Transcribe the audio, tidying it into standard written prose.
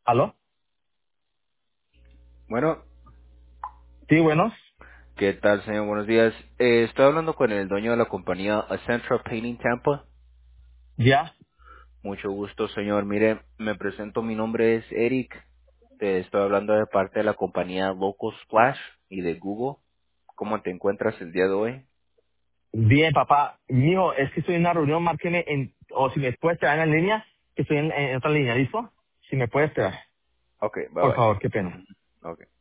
¿Aló? Bueno, Sí, buenos. ¿qué tal, señor? Buenos días. Estoy hablando con el dueño de la compañía Central Painting Tampa. Ya. Mucho gusto, señor. Mire, me presento, mi nombre es Eric. Te estoy hablando de parte de la compañía Local Splash y de Google. ¿Cómo te encuentras el día de hoy? Bien, papá. Mijo, es que estoy en una reunión, márqueme o si me puedes esperar en línea, que estoy en otra línea, ¿listo? Si me puedes esperar. Ok, bye Por favor, qué bye. pena. Ujú. Ok.